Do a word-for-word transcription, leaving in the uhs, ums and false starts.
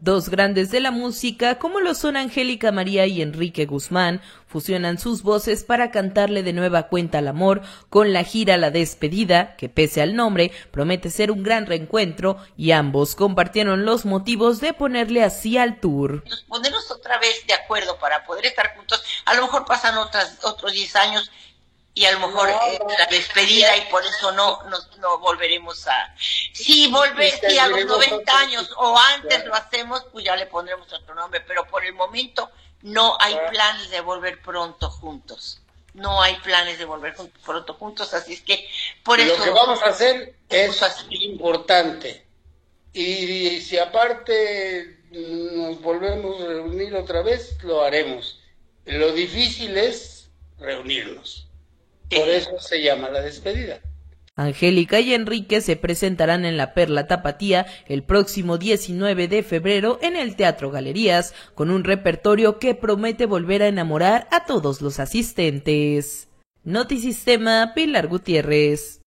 Dos grandes de la música, como lo son Angélica María y Enrique Guzmán, fusionan sus voces para cantarle de nueva cuenta al amor con la gira La Despedida, que pese al nombre, promete ser un gran reencuentro, y ambos compartieron los motivos de ponerle así al tour. Ponernos otra vez de acuerdo para poder estar juntos, a lo mejor pasan otras, otros diez años, y a lo mejor no, eh, la despedida, y por eso no, no, no volveremos a... Si volver, si a los noventa años o antes lo hacemos, pues ya le pondremos otro nombre, pero por el momento no hay planes de volver pronto juntos. No hay planes de volver pronto juntos, así es que por eso... Lo que vamos a hacer es importante. Y si aparte nos volvemos a reunir otra vez, lo haremos. Lo difícil es reunirnos. Por eso se llama La Despedida. Angélica y Enrique se presentarán en la Perla Tapatía el próximo diecinueve de febrero en el Teatro Galerías, con un repertorio que promete volver a enamorar a todos los asistentes. Notisistema, Pilar Gutiérrez.